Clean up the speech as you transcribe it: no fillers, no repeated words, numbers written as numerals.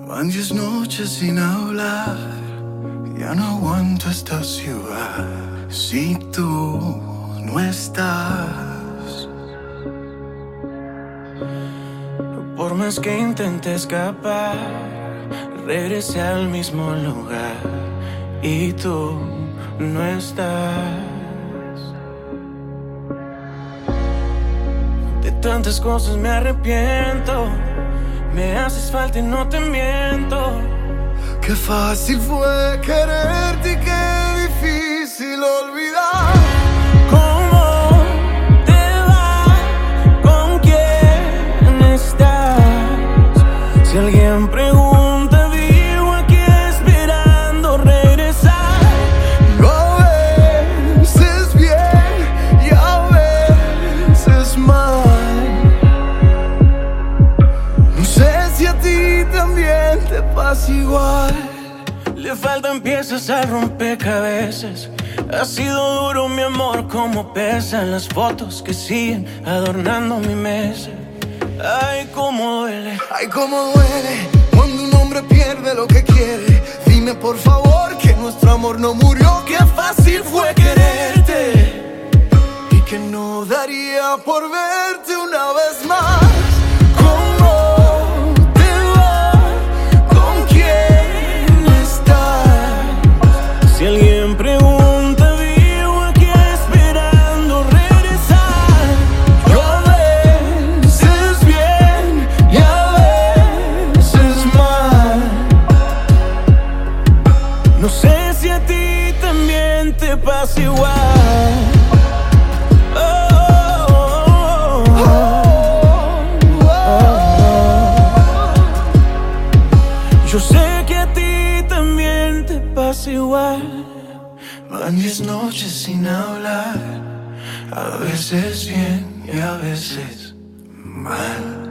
Van 10 noches sin hablar, ya no aguanto esta ciudad. Si tú no estás, por más que intenté escapar, regresé al mismo lugar y tú no estás. De tantas cosas me arrepiento, me haces falta y no te miento. Qué fácil fue quererte y qué difícil olvidar. ¿Cómo te va? ¿Con quién estás? Si alguien pregunta, vivo aquí esperando regresar. A veces bien y a veces mal. No sé si a ti también te pasa igual. Le faltan piezas al rompecabezas. Ha sido duro mi amor, como pesan las fotos que siguen adornando mi mesa. Ay, cómo duele. Ay, cómo duele cuando un hombre pierde lo que quiere. Dime por favor que nuestro amor no murió. Qué fácil fue quererte y que no daría por verte una vez más. ¿Cómo te va? ¿Con quién estás? Si alguien pregunta, vivo aquí esperando regresar. Yo a veces bien y a veces mal. No sé si a ti también te pasa igual. Yo sé que a ti también te pasa igual. Van 10 noches sin hablar, a veces bien y a veces mal.